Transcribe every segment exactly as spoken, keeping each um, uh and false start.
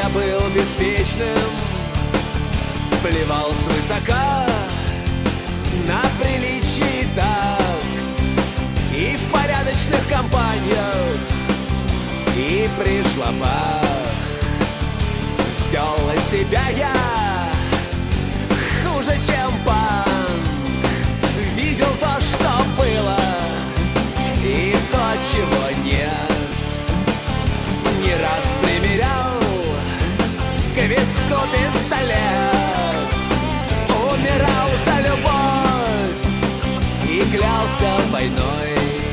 Я был беспечным, плевал свысока на приличие и такт, и в порядочных компаниях, и при жлобах. Вел себя я хуже, чем панк. Видел то, что было, и то, чего нет. Не раз примерял к виску пистолет, умирал за любовь и клялся войной.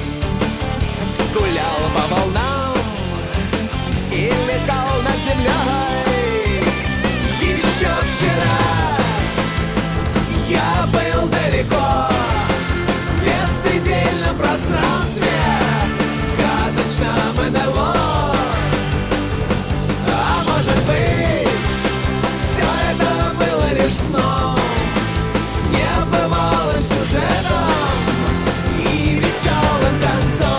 Гулял по волнам и летал над землей. Еще вчера я был далеко, в беспредельном пространстве, в сказочном эн эл о. А может быть, все это было лишь сном, с небывалым сюжетом и веселым концом.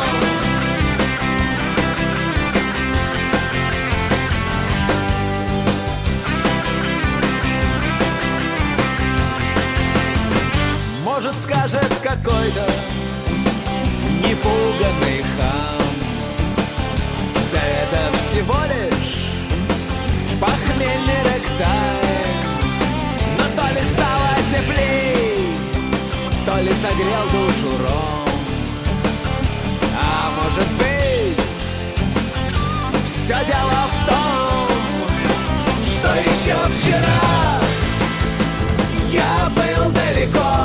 Может, скажет какой-то непуганный хам: да это всего лишь похмельный рэктайм. Но то ли стало теплей, то ли согрел душу ром. А может быть, все дело в том, что еще вчера я был далеко,